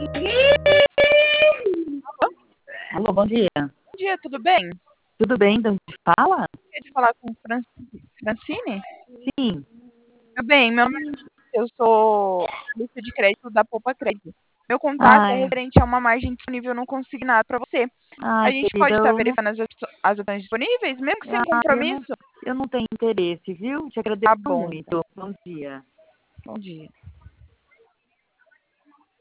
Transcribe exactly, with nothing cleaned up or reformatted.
Alô, bom dia. Bom dia, tudo bem? Tudo bem? Então, te fala? Queria falar com Fran- Francine? Sim. Tudo bem, meu nome é Francine, eu sou lista de crédito da Poupa Crédito. Meu contato é Ai, referente a uma margem disponível no consignado para você. A ai, gente querida, pode estar eu não, verificando as, op- as opções disponíveis, mesmo que sem ah, eu não, compromisso? eu não tenho interesse, viu? Te Tá agradeço bom, então. muito. Bom dia. Bom dia.